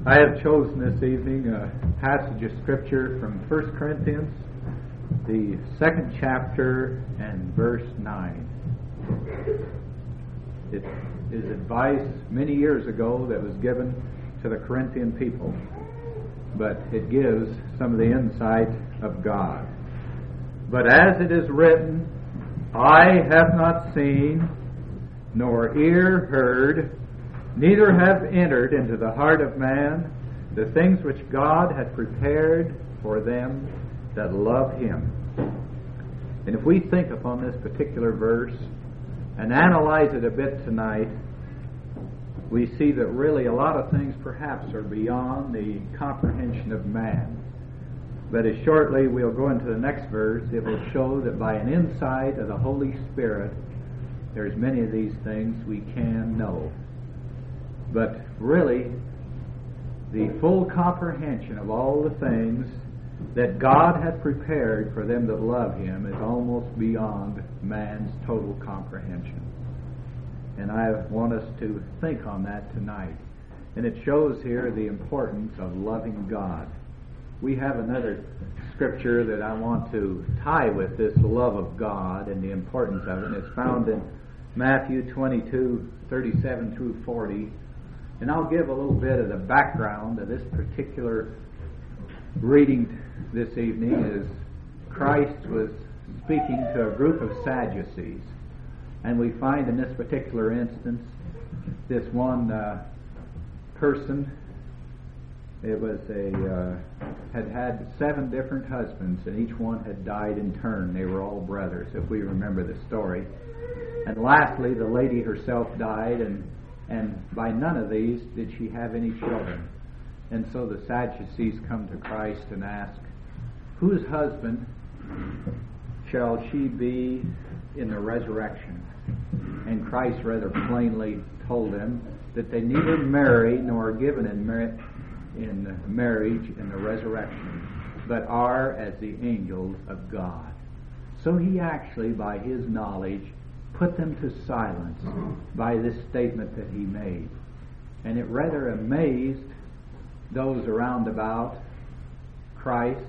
I have chosen this evening a passage of Scripture from 1 Corinthians, the 2nd chapter and verse 9. It is advice many years ago that was given to the Corinthian people, but it gives some of the insight of God. But as it is written, eye hath not seen, nor ear heard, neither have entered into the heart of man the things which God hath prepared for them that love Him. And if we think upon this particular verse and analyze it a bit tonight, we see that really a lot of things perhaps are beyond the comprehension of man. But as shortly we'll go into the next verse, it will show that by an insight of the Holy Spirit, there's many of these things we can know. But really, the full comprehension of all the things that God hath prepared for them that love Him is almost beyond man's total comprehension. And I want us to think on that tonight. And it shows here the importance of loving God. We have another scripture that I want to tie with this love of God and the importance of it. And it's found in Matthew 22:37 through 40. And I'll give a little bit of the background of this particular reading this evening. As Christ was speaking to a group of Sadducees. And we find in this particular instance, this one person, it was had 7 different husbands, and each one had died in turn. They were all brothers, if we remember the story. And lastly, the lady herself died, and by none of these did she have any children. And so the Sadducees come to Christ and ask, whose husband shall she be in the resurrection? And Christ rather plainly told them that they neither marry nor are given in marriage in the resurrection, but are as the angels of God. So He actually, by His knowledge, put them to silence by this statement that He made. And it rather amazed those around about Christ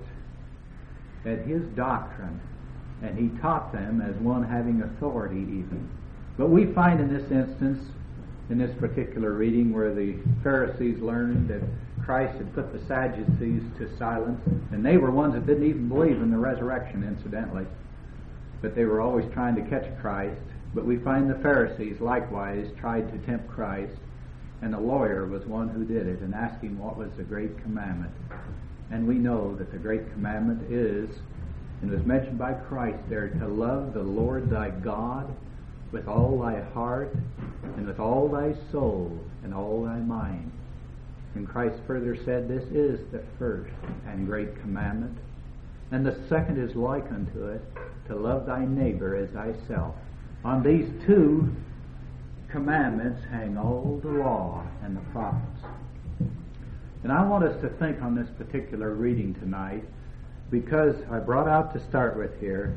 at His doctrine. And He taught them as one having authority even. But we find in this instance, in this particular reading, where the Pharisees learned that Christ had put the Sadducees to silence, and they were ones that didn't even believe in the resurrection, incidentally. But they were always trying to catch Christ. But we find the Pharisees likewise tried to tempt Christ, and the lawyer was one who did it, and asked Him what was the great commandment. And we know that the great commandment is, and it was mentioned by Christ there, to love the Lord thy God with all thy heart, and with all thy soul, and all thy mind. And Christ further said, this is the first and great commandment. And the second is like unto it, to love thy neighbor as thyself. On these 2 commandments hang all the law and the prophets. And I want us to think on this particular reading tonight, because I brought out to start with here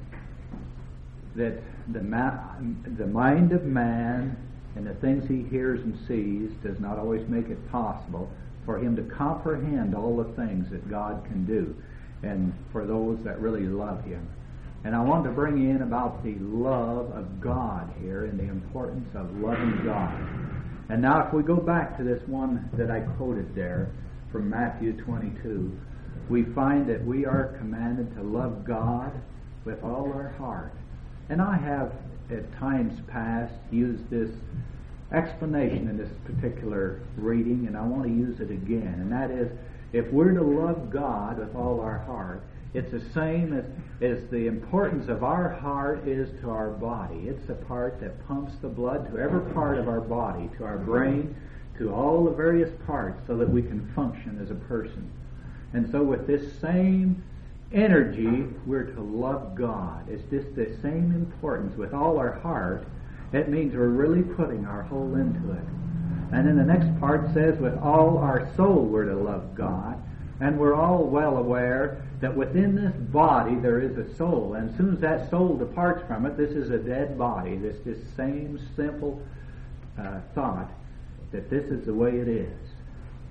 that the mind of man and the things he hears and sees does not always make it possible for him to comprehend all the things that God can do, and for those that really love Him. And I want to bring in about the love of God here and the importance of loving God. And now if we go back to this one that I quoted there from Matthew 22, we find that we are commanded to love God with all our heart. And I have at times past used this explanation in this particular reading, and I want to use it again. And that is, if we're to love God with all our heart, it's the same as the importance of our heart is to our body. It's the part that pumps the blood to every part of our body, to our brain, to all the various parts, so that we can function as a person. And so with this same energy, we're to love God. It's just the same importance with all our heart. It means we're really putting our whole into it. And then the next part says, with all our soul we're to love God. And we're all well aware that within this body there is a soul. And as soon as that soul departs from it, this is a dead body. This same simple thought that this is the way it is.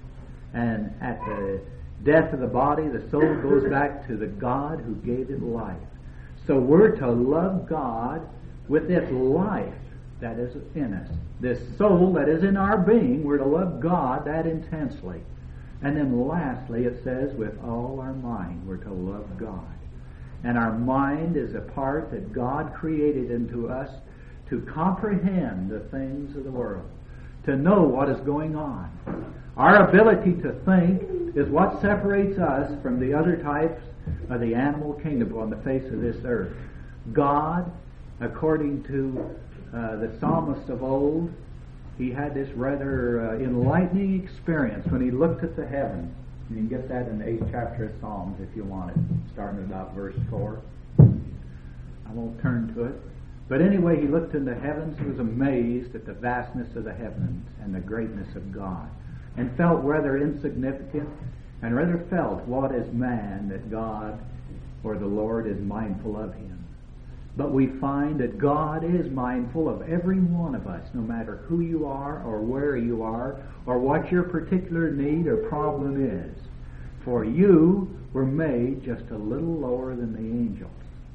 And at the death of the body, the soul goes back to the God who gave it life. So we're to love God with this life that is in us. This soul that is in our being, we're to love God that intensely. And then lastly, it says, with all our mind, we're to love God. And our mind is a part that God created into us to comprehend the things of the world, to know what is going on. Our ability to think is what separates us from the other types of the animal kingdom on the face of this earth. God, according to the psalmist of old, he had this rather enlightening experience when he looked at the heavens. You can get that in the 8th chapter of Psalms if you want it, starting about verse 4. I won't turn to it. But anyway, he looked in the heavens and was amazed at the vastness of the heavens and the greatness of God, and felt rather insignificant, and rather felt, what is man that God or the Lord is mindful of him? But we find that God is mindful of every one of us, no matter who you are or where you are or what your particular need or problem is. For you were made just a little lower than the angels.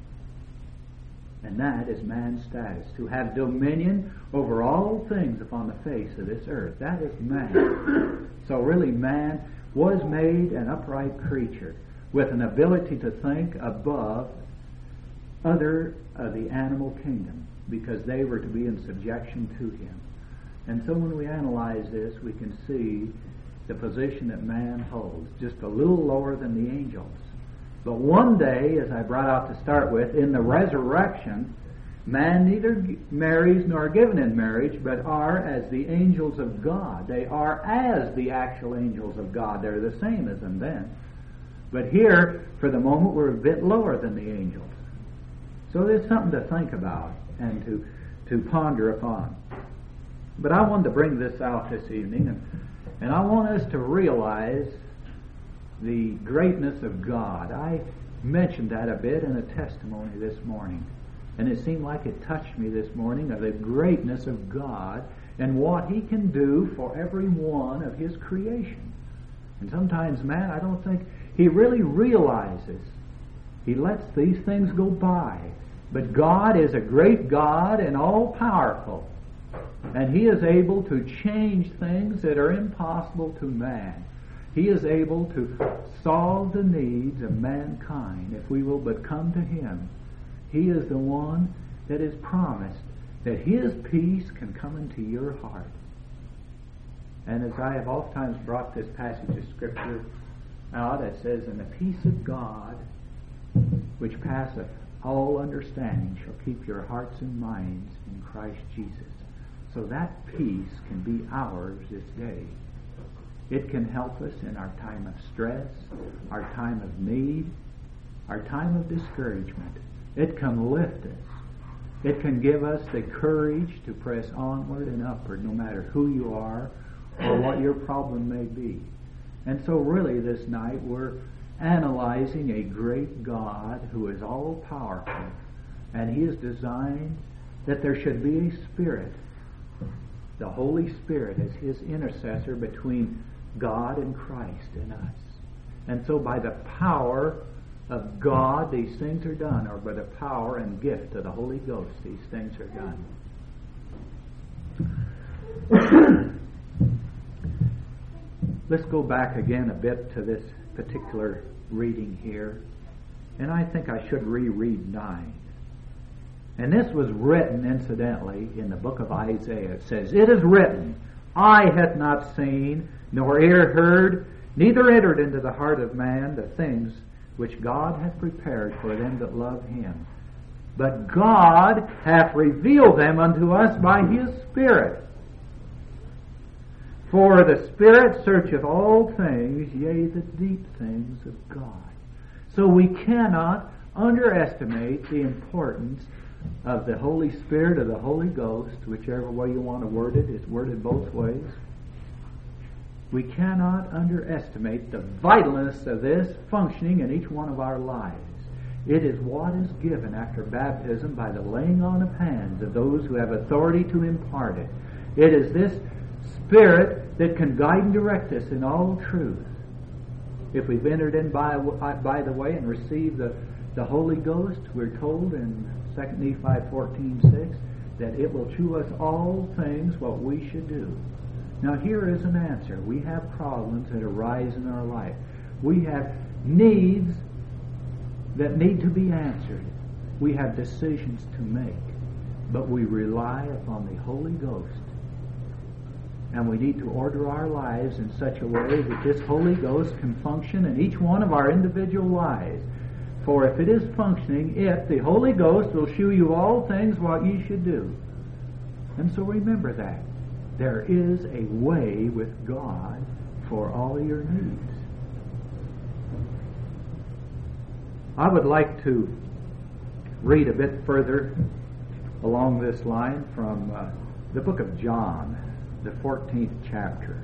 And that is man's status, to have dominion over all things upon the face of this earth. That is man. So really man was made an upright creature with an ability to think above other of the animal kingdom, because they were to be in subjection to him. And so when we analyze this, we can see the position that man holds, just a little lower than the angels. But one day, as I brought out to start with, in the resurrection, man neither marries nor given in marriage, but are as the angels of God. They are as the actual angels of God. They're the same as them then. But here, for the moment, we're a bit lower than the angels. So there's something to think about and to ponder upon. But I wanted to bring this out this evening, and I want us to realize the greatness of God. I mentioned that a bit in a testimony this morning, and it seemed like it touched me this morning, of the greatness of God and what he can do for every one of his creation. And sometimes, man, I don't think he really realizes. He lets these things go by. But God is a great God and all-powerful. And he is able to change things that are impossible to man. He is able to solve the needs of mankind if we will but come to him. He is the one that is promised that his peace can come into your heart. And as I have oftentimes brought this passage of Scripture out, it says, "And the peace of God, which passeth all understanding, shall keep your hearts and minds in Christ Jesus." So that peace can be ours this day. It can help us in our time of stress, our time of need, our time of discouragement. It can lift us. It can give us the courage to press onward and upward, no matter who you are or what your problem may be. And so really this night we're analyzing a great God who is all-powerful, and he has designed that there should be a Spirit, the Holy Spirit, as his intercessor between God and Christ in us. And so by the power of God these things are done, or by the power and gift of the Holy Ghost these things are done. Let's go back again a bit to this particular reading here, and I think I should reread 9. And this was written, incidentally, in the book of Isaiah. It says, "It is written, eye hath not seen, nor ear heard, neither entered into the heart of man the things which God hath prepared for them that love him. But God hath revealed them unto us by his Spirit. For the Spirit searcheth all things, yea, the deep things of God." So we cannot underestimate the importance of the Holy Spirit or the Holy Ghost, whichever way you want to word it. It's worded both ways. We cannot underestimate the vitalness of this functioning in each one of our lives. It is what is given after baptism by the laying on of hands of those who have authority to impart it. It is this Spirit that can guide and direct us in all truth. If we've entered in by the way and received the Holy Ghost, we're told in 2 Nephi 14:6 that it will shew us all things what we should do. Now here is an answer. We have problems that arise in our life. We have needs that need to be answered. We have decisions to make. But we rely upon the Holy Ghost. And we need to order our lives in such a way that this Holy Ghost can function in each one of our individual lives. For if it is functioning, the Holy Ghost will shew you all things what ye should do. And so remember that. There is a way with God for all your needs. I would like to read a bit further along this line from the book of John, the 14th chapter.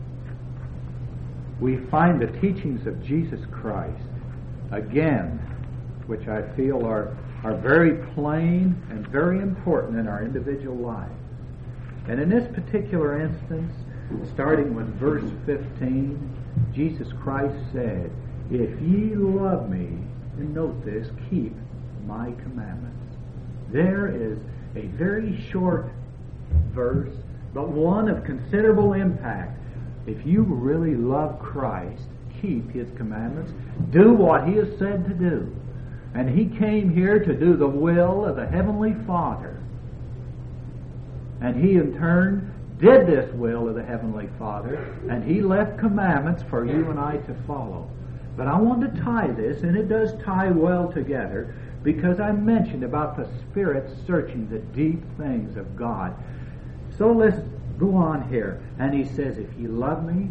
We find the teachings of Jesus Christ, again, which I feel are very plain and very important in our individual lives. And in this particular instance, starting with verse 15, Jesus Christ said, "If ye love me," and note this, "keep my commandments." There is a very short verse, but one of considerable impact. If you really love Christ, keep His commandments, do what He has said to do. And He came here to do the will of the Heavenly Father. And He in turn did this will of the Heavenly Father, and He left commandments for you and I to follow. But I want to tie this, and it does tie well together, because I mentioned about the Spirit searching the deep things of God. So let's go on here. And He says, "If ye love me,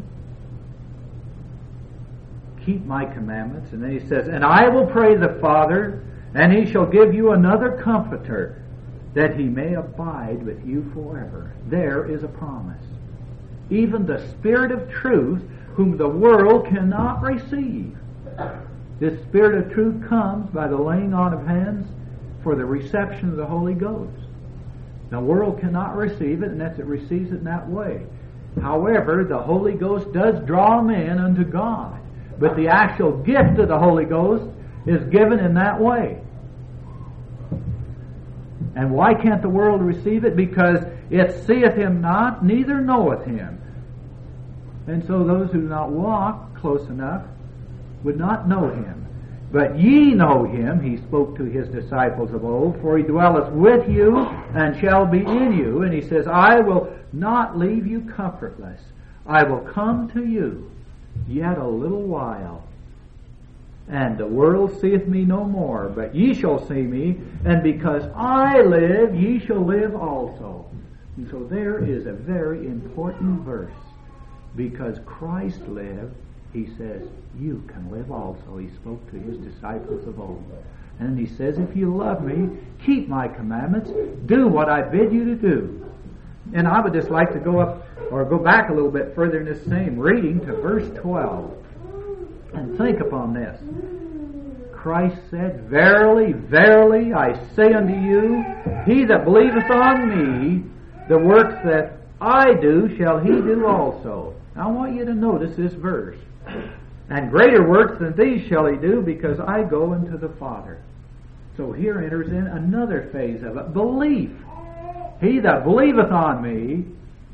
keep my commandments." And then He says, "And I will pray the Father, and He shall give you another Comforter, that He may abide with you forever." There is a promise. Even the Spirit of truth, whom the world cannot receive. This Spirit of truth comes by the laying on of hands for the reception of the Holy Ghost. The world cannot receive it unless it receives it in that way. However, the Holy Ghost does draw men unto God. But the actual gift of the Holy Ghost is given in that way. And why can't the world receive it? Because it seeth Him not, neither knoweth Him. And so those who do not walk close enough would not know Him. But ye know Him, He spoke to His disciples of old, for He dwelleth with you and shall be in you. And He says, "I will not leave you comfortless. I will come to you yet a little while. And the world seeth me no more, but ye shall see me, and because I live, ye shall live also." And so there is a very important verse. Because Christ lived, He says, you can live also. He spoke to His disciples of old. And then He says, "If you love me, keep my commandments, do what I bid you to do." And I would just like to go back a little bit further in this same reading to verse 12. And think upon this. Christ said, "Verily, verily, I say unto you, he that believeth on me, the works that I do shall he do also." Now I want you to notice this verse. "And greater works than these shall he do, because I go unto the Father." So here enters in another phase of it. Belief. He that believeth on me,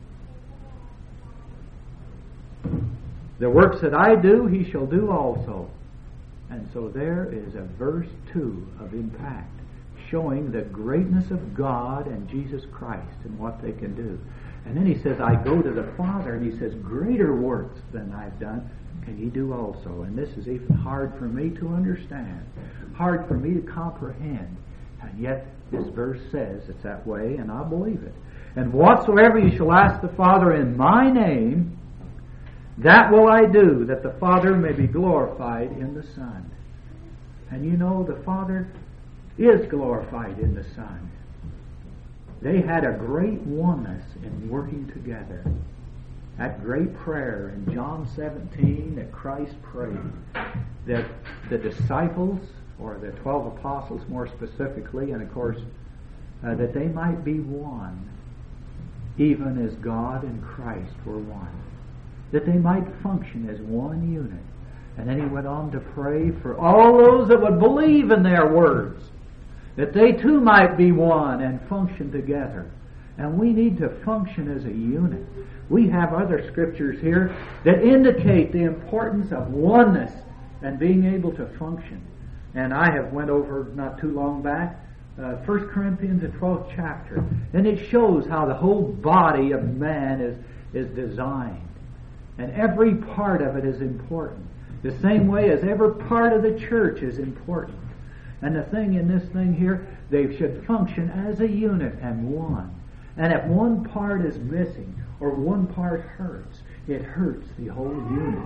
the works that I do, he shall do also. And so there is a verse 2 of impact, showing the greatness of God and Jesus Christ and what they can do. And then He says, "I go to the Father," and He says, "Greater works than I've done can ye do also." And this is even hard for me to understand, hard for me to comprehend. And yet this verse says it's that way, and I believe it. "And whatsoever ye shall ask the Father in my name, that will I do, that the Father may be glorified in the Son." And you know, the Father is glorified in the Son. They had a great oneness in working together. That great prayer in John 17 that Christ prayed, that the disciples, or the 12 apostles more specifically, and of course, that they might be one. even as God and Christ were one, that they might function as one unit. And then he went on to pray for all those that would believe in their words, that they too might be one and function together. And we need to function as a unit. We have other scriptures here that indicate the importance of oneness and being able to function. And I have went over not too long back 1 Corinthians, the 12th chapter, and it shows how the whole body of man is designed. And every part of it is important. The same way as every part of the church is important. And the thing in this thing here, they should function as a unit and one. And if one part is missing or one part hurts, it hurts the whole unit.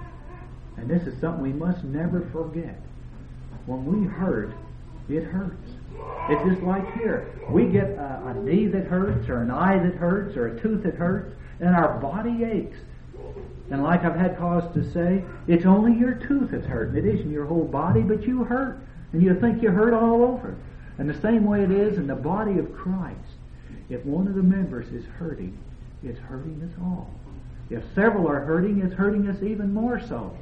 And this is something we must never forget. When we hurt, it hurts. It's just like here. We get a knee that hurts, or an eye that hurts, or a tooth that hurts, and our body aches. And like I've had cause to say, it's only your tooth that's hurting. It isn't your whole body, but you hurt. And you think you hurt all over. And the same way it is in the body of Christ. If one of the members is hurting, it's hurting us all. If several are hurting, it's hurting us even more so.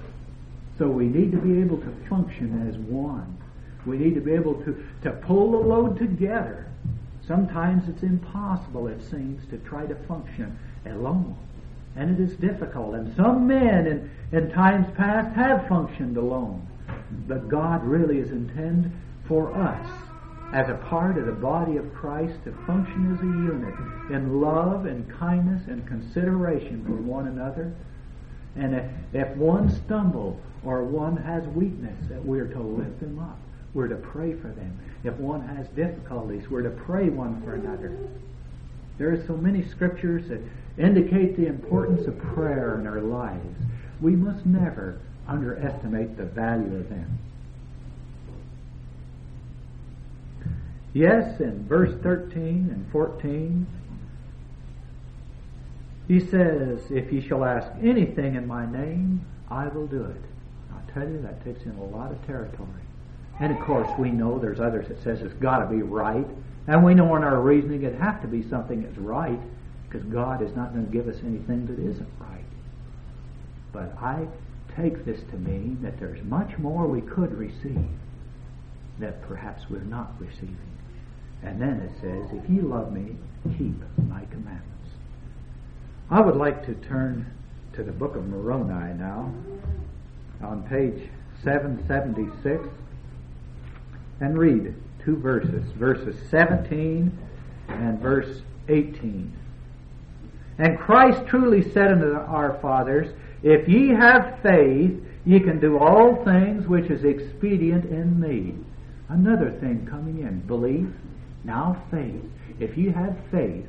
So we need to be able to function as one. We need to be able to pull the load together. Sometimes it's impossible, it seems, to try to function alone. And it is difficult. And some men in times past have functioned alone. But God really is intended for us, as a part of the body of Christ, to function as a unit in love and kindness and consideration for one another. And if one stumbles or one has weakness, that we're to lift them up. We're to pray for them. If one has difficulties, we're to pray one for another. There are so many scriptures that indicate the importance of prayer in our lives. We must never underestimate the value of them. Yes, in verse 13 and 14, he says, if ye shall ask anything in my name, I will do it. I'll tell you, that takes in a lot of territory. And of course, we know there's others that says it's got to be right. And we know in our reasoning it has to be something that's right, because God is not going to give us anything that isn't right. But I take this to mean that there's much more we could receive that perhaps we're not receiving. And then it says, if ye love me, keep my commandments. I would like to turn to the book of Moroni now, on page 776, and read two verses, verses 17 and verse 18. And Christ truly said unto our fathers, if ye have faith, ye can do all things which is expedient in me. Another thing coming in, belief, now faith. If you have faith,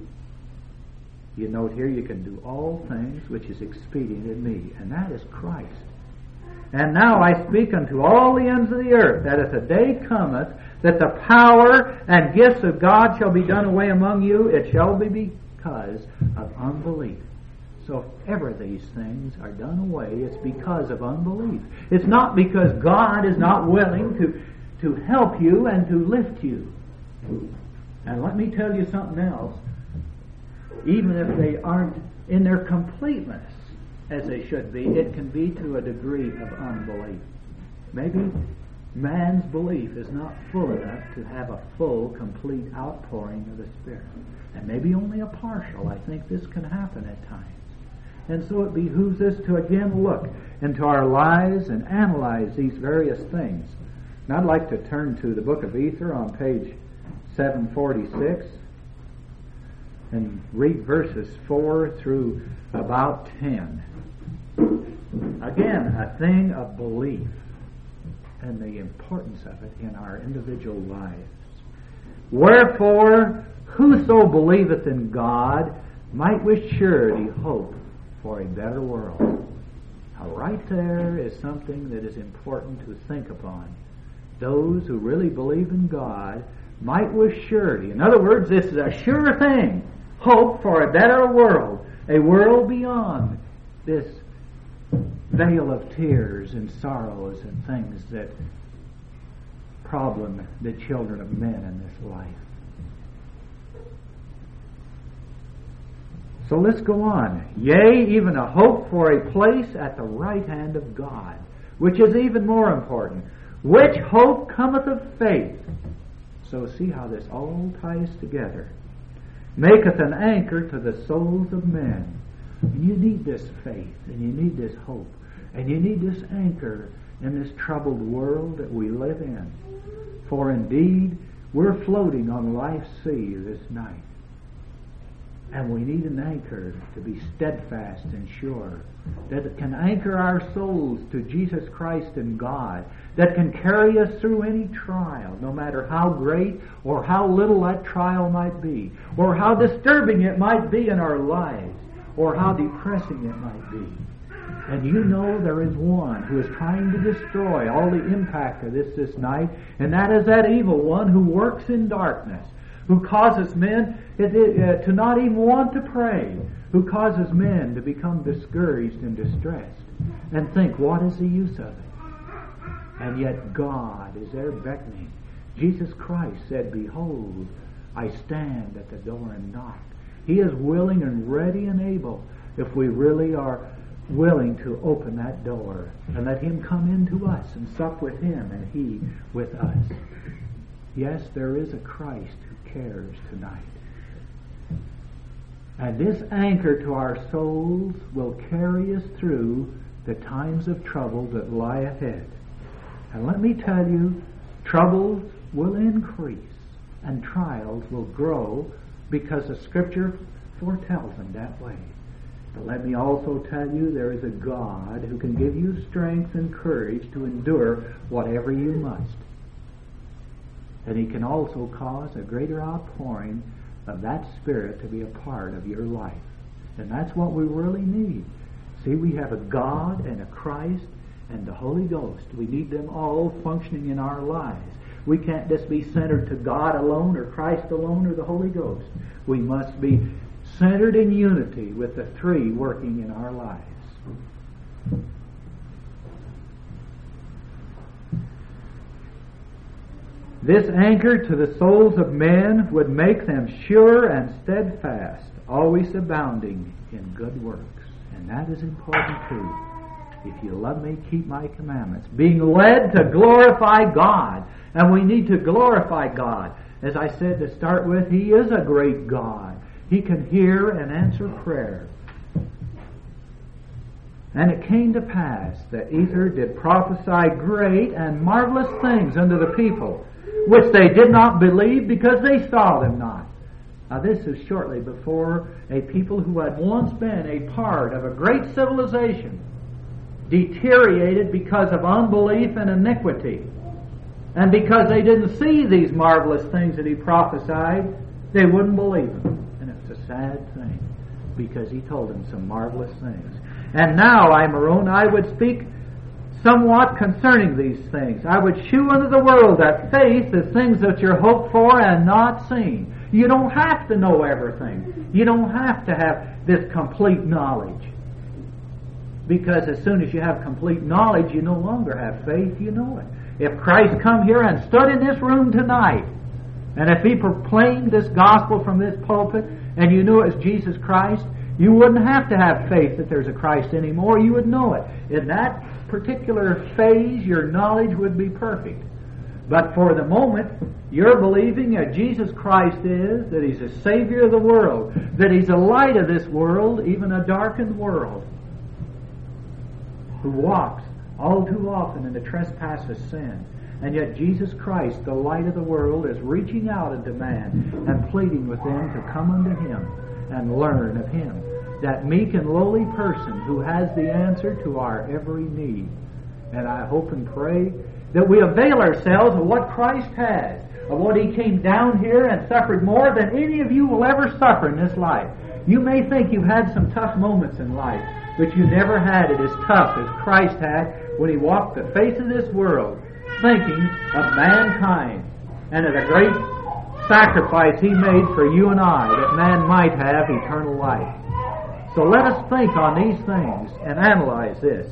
you note here, you can do all things which is expedient in me, and that is Christ. And now I speak unto all the ends of the earth, that if the day cometh that the power and gifts of God shall be done away among you, it shall be because of unbelief. So if ever these things are done away, it's because of unbelief. It's not because God is not willing to help you and to lift you. And let me tell you something else. Even if they aren't in their completeness as they should be, it can be to a degree of unbelief. Maybe man's belief is not full enough to have a full, complete outpouring of the Spirit. And maybe only a partial. I think this can happen at times. And so it behooves us to again look into our lives and analyze these various things. And I'd like to turn to the book of Ether on page 746 and read verses 4 through about 10. Again, a thing of belief and the importance of it in our individual lives. Wherefore, whoso believeth in God might with surety hope for a better world. Now, right there is something that is important to think upon. Those who really believe in God might with surety. In other words, this is a sure thing. Hope for a better world. A world beyond this veil of tears and sorrows and things that problem the children of men in this life. So let's go on. Yea, even a hope for a place at the right hand of God, which is even more important. Which hope cometh of faith. So see how this all ties together. Maketh an anchor to the souls of men. And you need this faith, and you need this hope, and you need this anchor in this troubled world that we live in. For indeed, we're floating on life's sea this night. And we need an anchor to be steadfast and sure, that can anchor our souls to Jesus Christ and God, that can carry us through any trial, no matter how great or how little that trial might be, or how disturbing it might be in our lives, or how depressing it might be. And you know there is one who is trying to destroy all the impact of this night, and that is that evil one who works in darkness, who causes men to not even want to pray, who causes men to become discouraged and distressed, and think, what is the use of it? And yet God is there beckoning. Jesus Christ said, behold, I stand at the door and knock. He is willing and ready and able, if we really are willing to open that door and let Him come into us and sup with Him and He with us. Yes, there is a Christ who cares tonight. And this anchor to our souls will carry us through the times of trouble that lie ahead. And let me tell you, troubles will increase and trials will grow because the Scripture foretells them that way. But let me also tell you, there is a God who can give you strength and courage to endure whatever you must. And He can also cause a greater outpouring of that Spirit to be a part of your life. And that's what we really need. See, we have a God and a Christ and the Holy Ghost. We need them all functioning in our lives. We can't just be centered to God alone or Christ alone or the Holy Ghost. We must be centered in unity with the three working in our lives. This anchor to the souls of men would make them sure and steadfast, always abounding in good works. And that is important too. If you love me, keep my commandments. Being led to glorify God. And we need to glorify God. As I said to start with, He is a great God. He can hear and answer prayer. And it came to pass that Ether did prophesy great and marvelous things unto the people, which they did not believe because they saw them not. Now this is shortly before a people who had once been a part of a great civilization deteriorated because of unbelief and iniquity. And because they didn't see these marvelous things that He prophesied, they wouldn't believe Him. And it's a sad thing, because He told them some marvelous things. And now, I would speak somewhat concerning these things. I would shew unto the world that faith is things that you're hoped for and not seen. You don't have to know everything. You don't have to have this complete knowledge. Because as soon as you have complete knowledge, you no longer have faith, you know it. If Christ come here and stood in this room tonight, and if He proclaimed this gospel from this pulpit, and you knew it was Jesus Christ, you wouldn't have to have faith that there's a Christ anymore. You would know it. In that particular phase, your knowledge would be perfect. But for the moment, you're believing that Jesus Christ is, that He's the Savior of the world, that He's the light of this world, even a darkened world, who walks all too often in the trespass of sin. And yet Jesus Christ, the light of the world, is reaching out unto man and pleading with them to come unto Him and learn of Him. That meek and lowly person who has the answer to our every need. And I hope and pray that we avail ourselves of what Christ has, of what He came down here and suffered more than any of you will ever suffer in this life. You may think you've had some tough moments in life, but you never had it as tough as Christ had when He walked the face of this world, thinking of mankind and of the great sacrifice He made for you and I, that man might have eternal life. So let us think on these things and analyze this.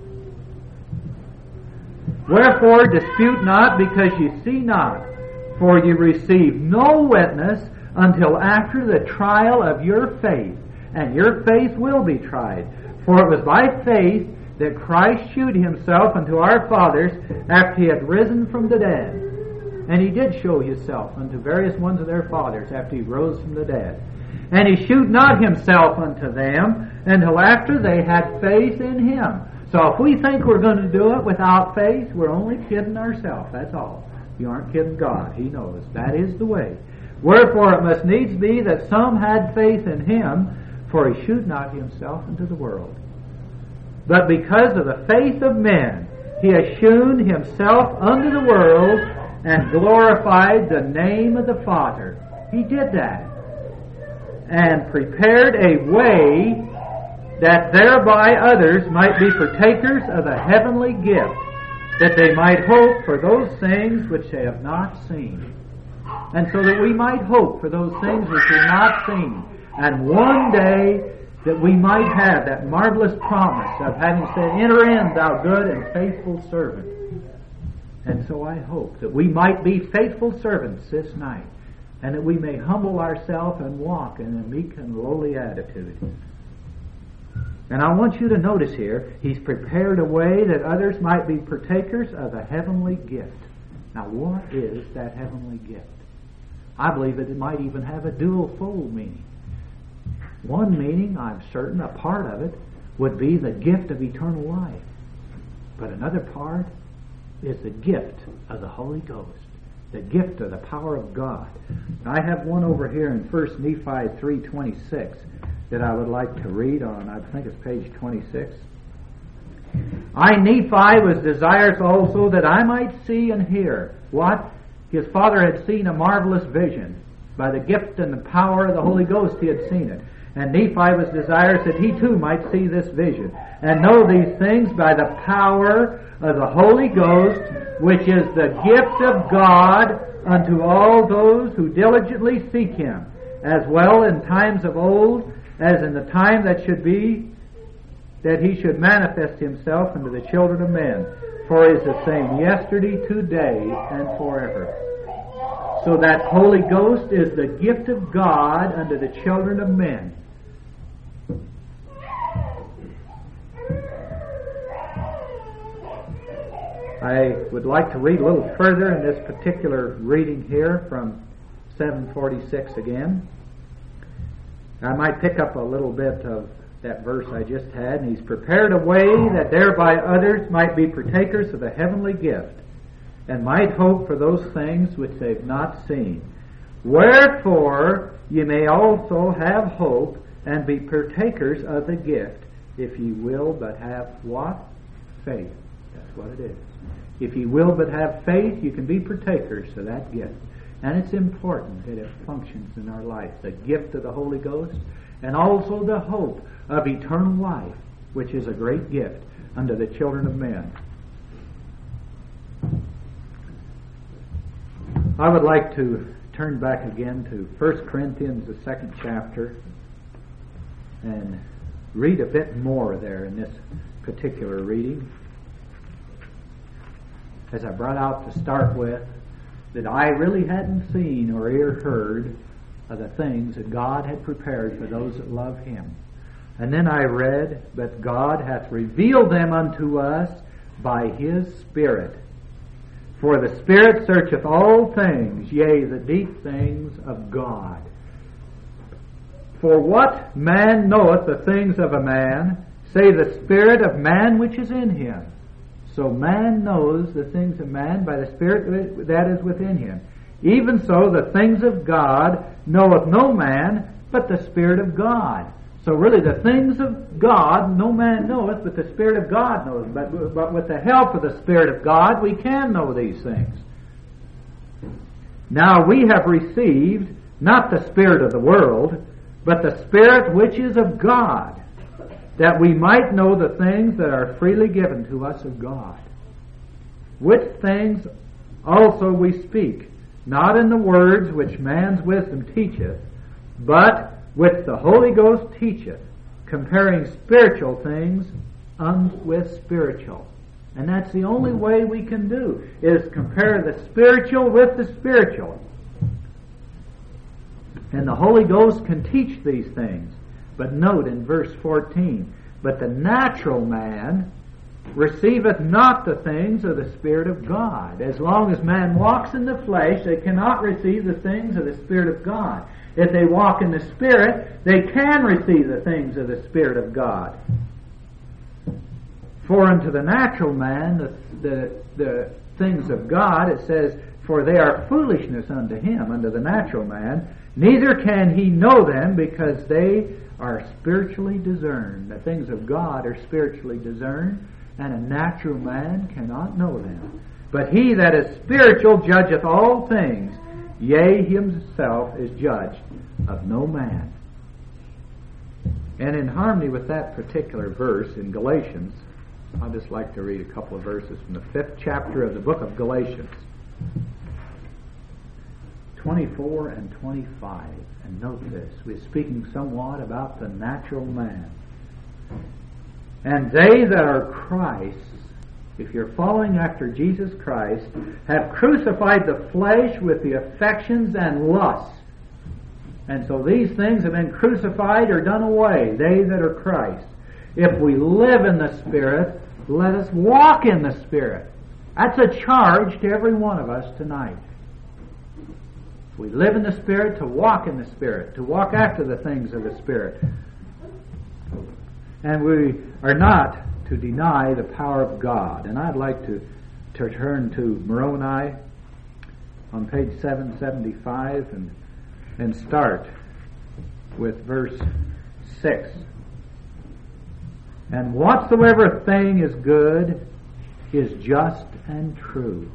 Wherefore dispute not, because ye see not, for ye receive no witness until after the trial of your faith, and your faith will be tried. For it was by faith that Christ shewed himself unto our fathers after he had risen from the dead. And he did show himself unto various ones of their fathers after he rose from the dead. And he shewed not himself unto them until after they had faith in him. So if we think we're going to do it without faith, we're only kidding ourselves. That's all. You aren't kidding God. He knows. That is the way. Wherefore it must needs be that some had faith in him, for he shewed not himself unto the world. But because of the faith of men, he has shewn himself unto the world, and glorified the name of the Father. He did that. And prepared a way that thereby others might be partakers of the heavenly gift, that they might hope for those things which they have not seen. And so that we might hope for those things which we have not seen. And one day that we might have that marvelous promise of having said, "Enter in, thou good and faithful servant." And so I hope that we might be faithful servants this night, and that we may humble ourselves and walk in a meek and lowly attitude. And I want you to notice here, he's prepared a way that others might be partakers of a heavenly gift. Now what is that heavenly gift? I believe that it might even have a dual-fold meaning. One meaning, I'm certain, a part of it, would be the gift of eternal life. But another part is the gift of the Holy Ghost, the gift of the power of God. I have one over here in 1 Nephi 3:26 that I would like to read on, I think it's page 26. I, Nephi, was desirous also that I might see and hear. What? His father had seen a marvelous vision. By the gift and the power of the Holy Ghost he had seen it. And Nephi was desirous that he too might see this vision, and know these things by the power of the Holy Ghost, which is the gift of God unto all those who diligently seek him, as well in times of old as in the time that should be, that he should manifest himself unto the children of men. For he is the same yesterday, today, and forever. So that Holy Ghost is the gift of God unto the children of men. I would like to read a little further in this particular reading here from 746 again. I might pick up a little bit of that verse I just had. And he's prepared a way that thereby others might be partakers of the heavenly gift, and might hope for those things which they've not seen. Wherefore ye may also have hope, and be partakers of the gift, if ye will but have what? Faith. That's what it is. If ye will but have faith, you can be partakers of that gift. And it's important that it functions in our life. The gift of the Holy Ghost, and also the hope of eternal life, which is a great gift unto the children of men. I would like to turn back again to 1 Corinthians, the 2nd chapter, and read a bit more there in this particular reading. As I brought out to start with, that I really hadn't seen or ear heard of the things that God had prepared for those that love him. And then I read, but God hath revealed them unto us by his Spirit. For the Spirit searcheth all things, yea, the deep things of God. For what man knoweth the things of a man, save the spirit of man which is in him? So man knows the things of man by the Spirit that is within him. Even so the things of God knoweth no man but the Spirit of God. So really the things of God no man knoweth, but the Spirit of God knows. But with the help of the Spirit of God we can know these things. Now we have received not the spirit of the world, but the Spirit which is of God, that we might know the things that are freely given to us of God. Which things also we speak, not in the words which man's wisdom teacheth, but which the Holy Ghost teacheth, comparing spiritual things with spiritual. And that's the only way we can do, is compare the spiritual with the spiritual. And the Holy Ghost can teach these things. But note in verse 14, but the natural man receiveth not the things of the Spirit of God. As long as man walks in the flesh, they cannot receive the things of the Spirit of God. If they walk in the Spirit, they can receive the things of the Spirit of God. For unto the natural man, the things of God, it says, for they are foolishness unto him, unto the natural man, neither can he know them, because they are spiritually discerned. The things of God are spiritually discerned, and a natural man cannot know them. But he that is spiritual judgeth all things, yea, himself is judged of no man. And in harmony with that particular verse in Galatians, I'd just like to read a couple of verses from the 5th chapter of the book of Galatians, 24 and 25. And note this, we're speaking somewhat about the natural man. And they that are Christ's, if you're following after Jesus Christ, have crucified the flesh with the affections and lusts. And so these things have been crucified or done away, they that are Christ. If we live in the Spirit, let us walk in the Spirit. That's a charge to every one of us tonight. If we live in the Spirit, to walk in the Spirit, to walk after the things of the Spirit. And we are not to deny the power of God. And I'd like to turn to Moroni on page 775 and start with verse 6. And whatsoever thing is good is just and true.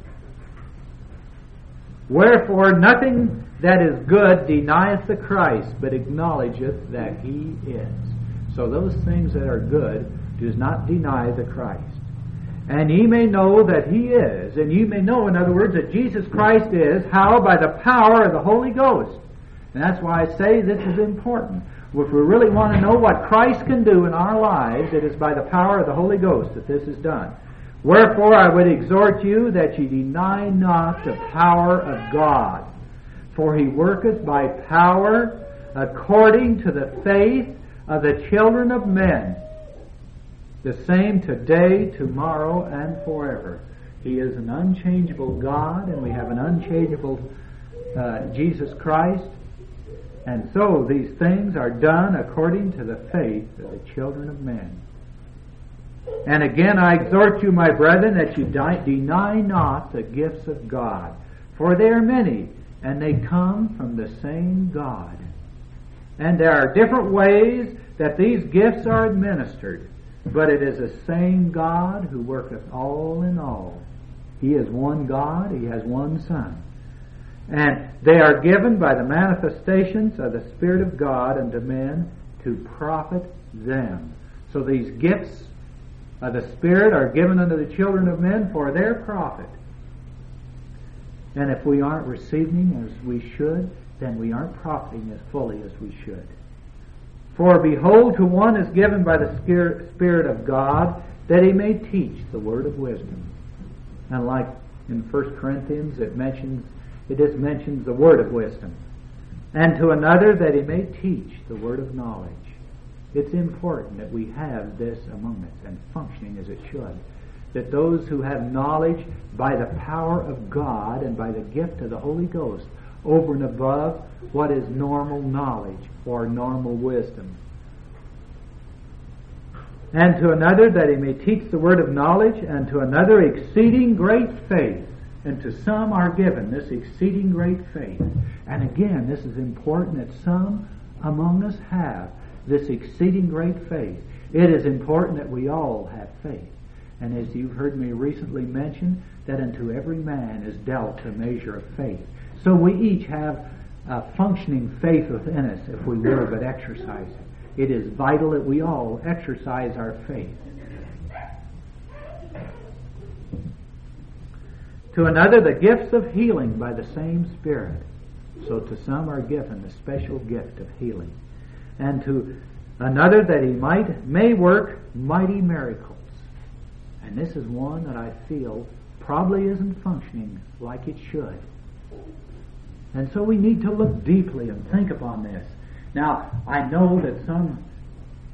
Wherefore nothing that is good denieth the Christ, but acknowledgeth that he is. So those things that are good does not deny the Christ. And ye may know that he is. And you may know, in other words, that Jesus Christ is. How? By the power of the Holy Ghost. And that's why I say this is important. If we really want to know what Christ can do in our lives, it is by the power of the Holy Ghost that this is done. Wherefore I would exhort you that ye deny not the power of God. For he worketh by power according to the faith of the children of men, the same today, tomorrow, and forever. He is an unchangeable God, and we have an unchangeable Jesus Christ. And so these things are done according to the faith of the children of men. And again I exhort you, my brethren, that you deny not the gifts of God, for they are many, and they come from the same God. And there are different ways that these gifts are administered, but it is the same God who worketh all in all. He is one God, he has one Son. And they are given by the manifestations of the Spirit of God unto men to profit them. So these gifts of the Spirit are given unto the children of men for their profit. And if we aren't receiving as we should, then we aren't profiting as fully as we should. For behold, to one is given by the Spirit of God that he may teach the word of wisdom. And like in 1 Corinthians, it just mentions the word of wisdom. And to another that he may teach the word of knowledge. It's important that we have this among us and functioning as it should. That those who have knowledge by the power of God and by the gift of the Holy Ghost over and above what is normal knowledge or normal wisdom. And to another that he may teach the word of knowledge, and to another exceeding great faith. And to some are given this exceeding great faith. And again, this is important that some among us have this exceeding great faith. It is important that we all have faith. And as you've heard me recently mention, that unto every man is dealt a measure of faith. So we each have a functioning faith within us if we will but exercise it. It is vital that we all exercise our faith. To another the gifts of healing by the same Spirit. So to some are given the special gift of healing. And to another that he may work mighty miracles. And this is one that I feel probably isn't functioning like it should. And so we need to look deeply and think upon this. Now, I know that some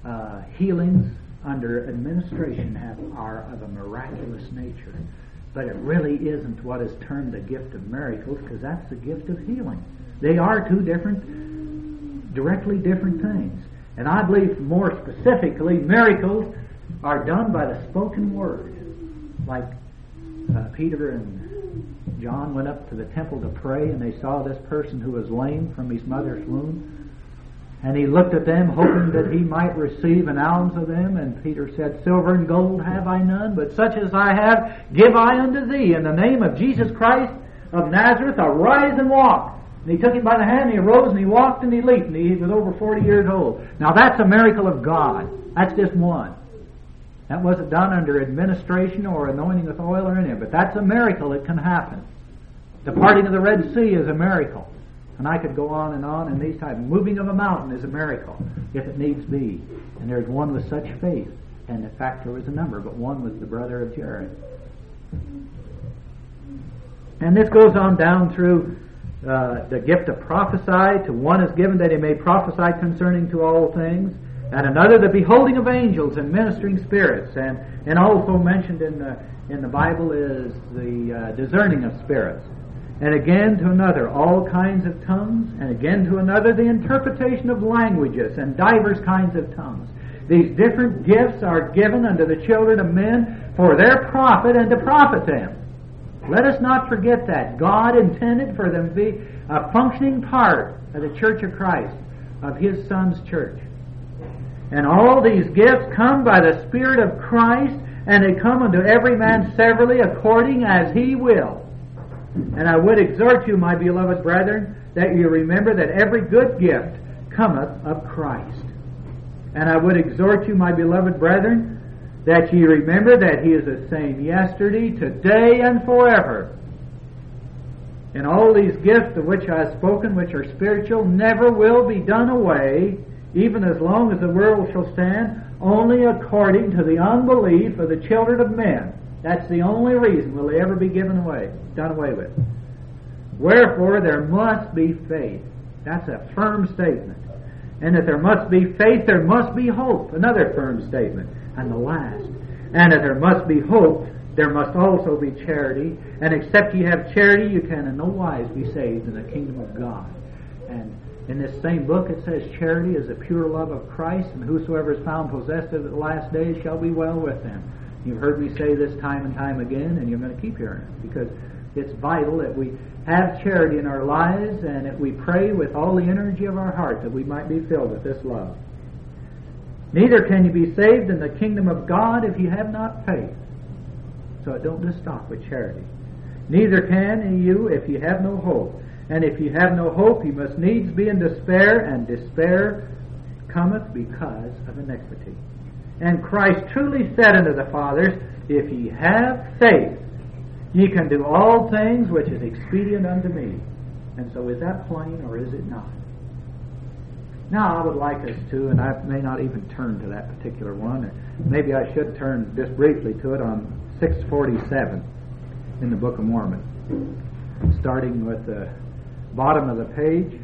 healings under administration are of a miraculous nature. But it really isn't what is termed the gift of miracles, because that's the gift of healing. They are two directly different things. And I believe more specifically, miracles are done by the spoken word. Like Peter and John went up to the temple to pray, and they saw this person who was lame from his mother's womb. And he looked at them, hoping that he might receive an alms of them. And Peter said, "Silver and gold have I none, but such as I have give I unto thee. In the name of Jesus Christ of Nazareth, arise and walk." And he took him by the hand, and he arose, and he walked, and he leaped, and he was over 40 years old. Now that's a miracle of God. That's just one. That wasn't done under administration or anointing with oil or anything, but that's a miracle that can happen. The parting of the Red Sea is a miracle. And I could go on, and these types. Moving of a mountain is a miracle, if it needs be. And there's one with such faith. And in fact, there was a number, but one was the brother of Jared. And this goes on down through the gift of prophesy. To one is given that he may prophesy concerning to all things. And another, the beholding of angels and ministering spirits. And also mentioned in the Bible is the discerning of spirits. And again to another, all kinds of tongues. And again to another, the interpretation of languages and divers kinds of tongues. These different gifts are given unto the children of men for their profit and to profit them. Let us not forget that. God intended for them to be a functioning part of the Church of Christ, of His Son's church. And all these gifts come by the Spirit of Christ, and they come unto every man severally according as he will. And I would exhort you, my beloved brethren, that you remember that every good gift cometh of Christ. And I would exhort you, my beloved brethren, that ye remember that He is the same yesterday, today, and forever. And all these gifts of which I have spoken, which are spiritual, never will be done away, even as long as the world shall stand, only according to the unbelief of the children of men. That's the only reason will they ever be done away with. Wherefore there must be faith. That's a firm statement. And that there must be faith, there must be hope. Another firm statement. And the last. And that there must be hope, there must also be charity. And except ye have charity, you can in no wise be saved in the kingdom of God. And in this same book it says charity is the pure love of Christ, and whosoever is found possessed of it at the last days shall be well with them. You've heard me say this time and time again, and you're going to keep hearing it, because it's vital that we have charity in our lives, and that we pray with all the energy of our heart that we might be filled with this love. Neither can you be saved in the kingdom of God if you have not faith. So it don't just stop with charity. Neither can you if you have no hope. And if you have no hope, you must needs be in despair, and despair cometh because of iniquity. And Christ truly said unto the fathers, if ye have faith, ye can do all things which is expedient unto me. And so is that plain, or is it not? Now I would like us to, and I may not even turn to that particular one, or maybe I should turn just briefly to it on 647 in the Book of Mormon, starting with the bottom of the page.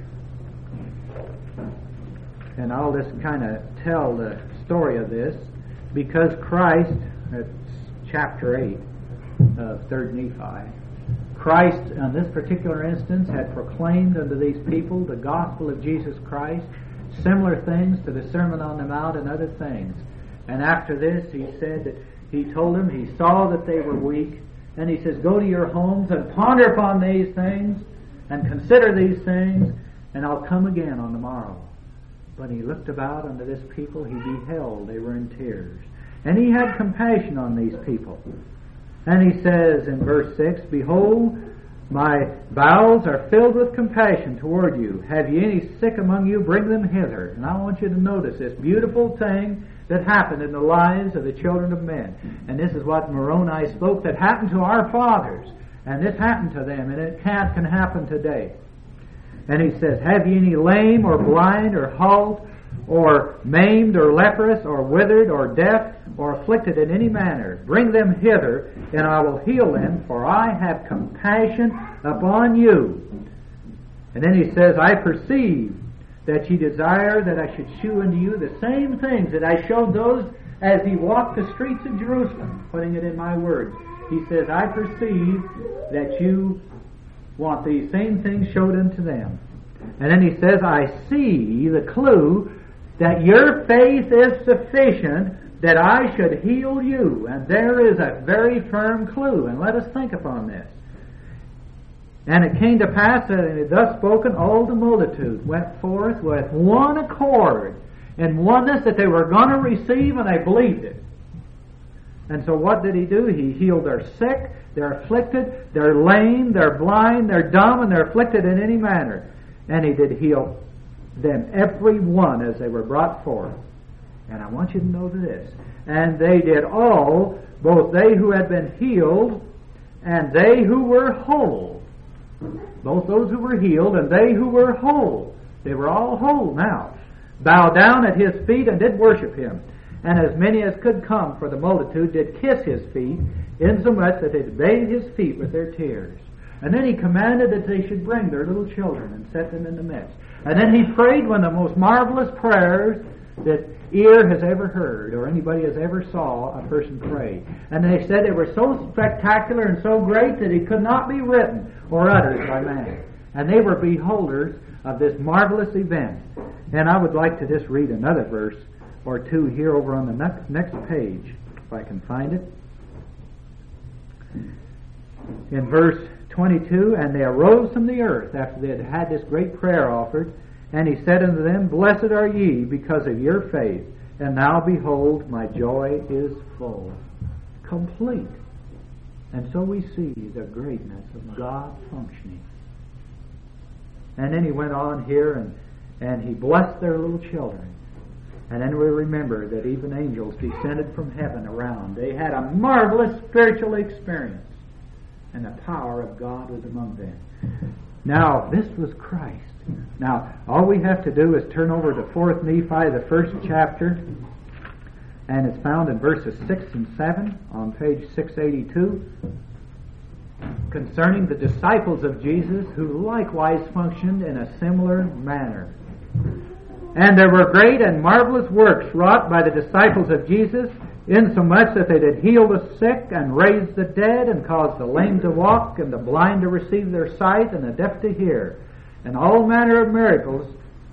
And I'll just kind of tell the story of this, because Christ, that's chapter 8 of 3rd Nephi, Christ, in this particular instance, had proclaimed unto these people the gospel of Jesus Christ, similar things to the Sermon on the Mount and other things. And after this, he said that he told them, he saw that they were weak, and he says, go to your homes and ponder upon these things, and consider these things, and I'll come again on the morrow. But he looked about unto this people, he beheld they were in tears. And he had compassion on these people. And he says in verse 6, behold, my bowels are filled with compassion toward you. Have ye any sick among you? Bring them hither. And I want you to notice this beautiful thing that happened in the lives of the children of men. And this is what Moroni spoke that happened to our fathers. And this happened to them, and it can happen today. And he says, have ye any lame or blind or halt or maimed or leprous or withered or deaf or afflicted in any manner? Bring them hither, and I will heal them, for I have compassion upon you. And then he says, I perceive that ye desire that I should shew unto you the same things that I showed those as he walked the streets of Jerusalem, putting it in my words. He says, I perceive that you want these same things showed unto them. And then he says, I see the clue that your faith is sufficient that I should heal you. And there is a very firm clue. And let us think upon this. And it came to pass that thus spoken, all the multitude went forth with one accord and oneness that they were going to receive, and they believed it. And so what did he do? He healed their sick, they're afflicted, they're lame, they're blind, they're dumb, and they're afflicted in any manner. And he did heal them, every one, as they were brought forth. And I want you to know this. And they did all, both they who had been healed and they who were whole. Both those who were healed and they who were whole. They were all whole now. Bow down at his feet and did worship him. And as many as could come, for the multitude, did kiss his feet, insomuch that they bathed his feet with their tears. And then he commanded that they should bring their little children and set them in the midst. And then he prayed one of the most marvelous prayers that ear has ever heard, or anybody has ever saw a person pray. And they said they were so spectacular and so great that he could not be written or uttered by man. And they were beholders of this marvelous event. And I would like to just read another verse or two here over on the next page, if I can find it. In verse 22, and they arose from the earth after they had had this great prayer offered, and he said unto them, Blessed are ye because of your faith, and now behold, my joy is full, complete. And so we see the greatness of God functioning. And then he went on here and he blessed their little children. And then we remember that even angels descended from heaven around. They had a marvelous spiritual experience. And the power of God was among them. Now, this was Christ. Now, all we have to do is turn over to 4th Nephi, the first chapter. And it's found in verses 6 and 7 on page 682. Concerning the disciples of Jesus, who likewise functioned in a similar manner. And there were great and marvelous works wrought by the disciples of Jesus, insomuch that they did heal the sick, and raise the dead, and cause the lame to walk, and the blind to receive their sight, and the deaf to hear. And all manner of miracles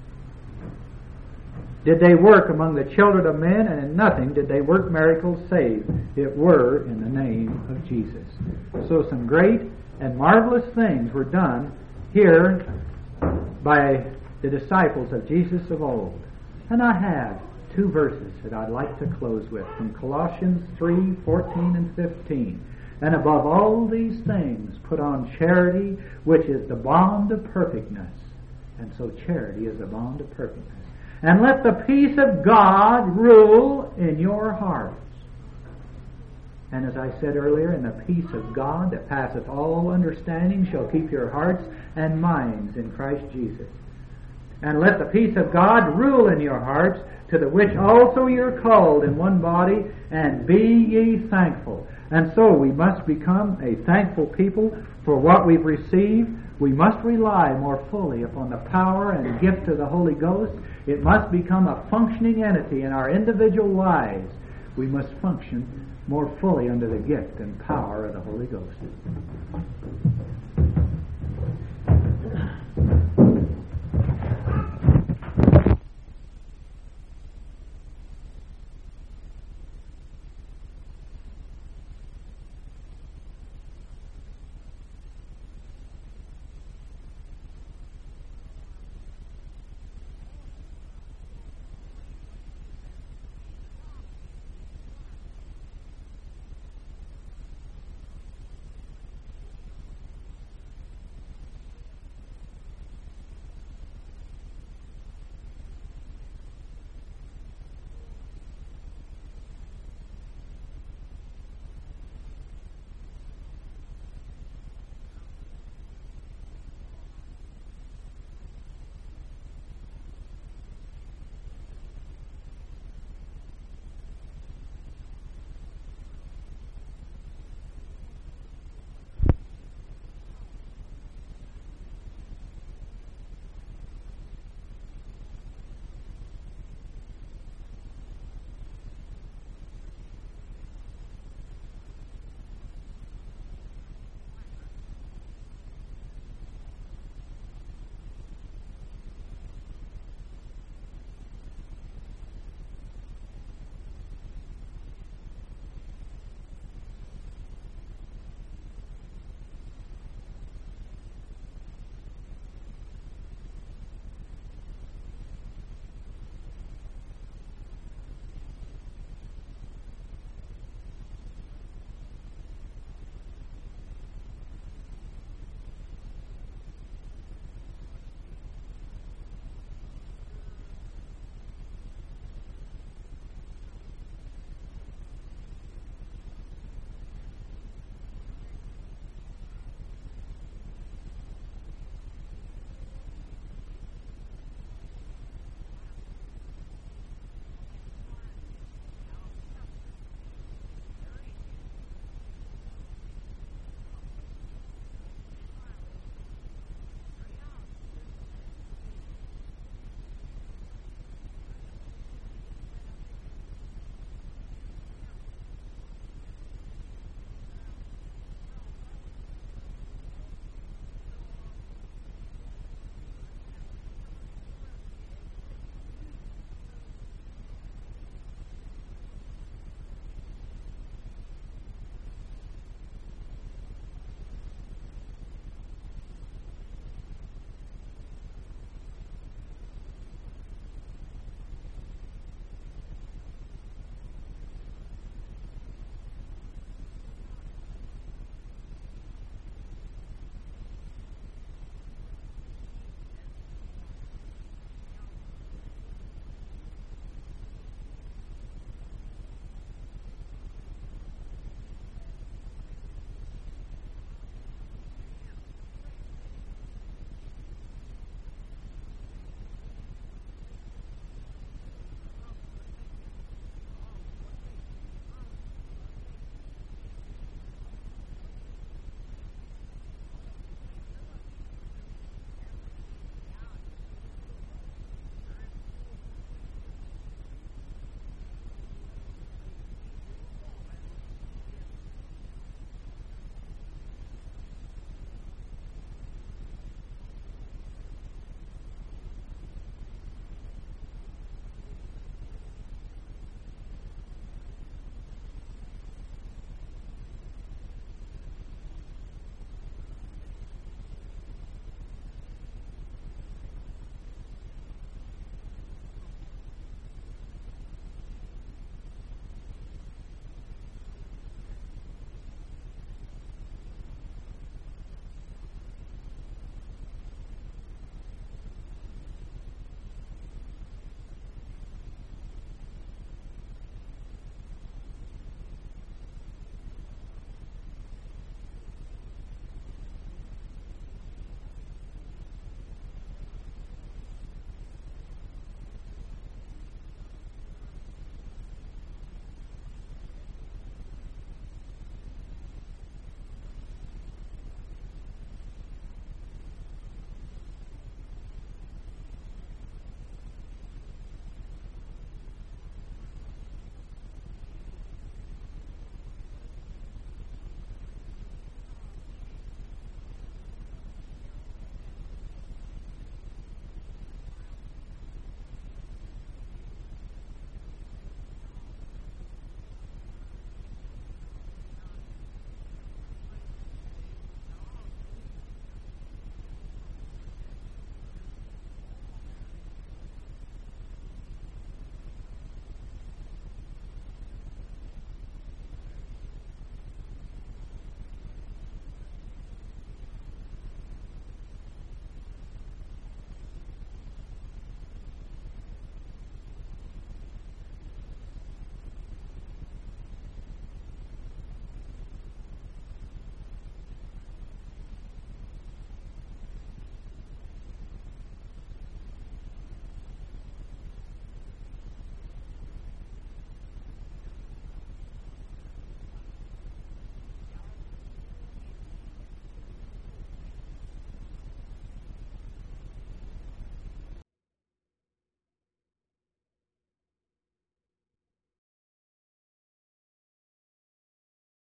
did they work among the children of men, and in nothing did they work miracles, save it were in the name of Jesus. So some great and marvelous things were done here by the disciples of Jesus of old. And I have two verses that I'd like to close with from Colossians 3:14 and 15. And above all these things put on charity, which is the bond of perfectness. And so charity is the bond of perfectness. And let the peace of God rule in your hearts. And as I said earlier, and the peace of God that passeth all understanding shall keep your hearts and minds in Christ Jesus. And let the peace of God rule in your hearts, to the which also you're called in one body, and be ye thankful. And so we must become a thankful people for what we've received. We must rely more fully upon the power and gift of the Holy Ghost. It must become a functioning entity in our individual lives. We must function more fully under the gift and power of the Holy Ghost.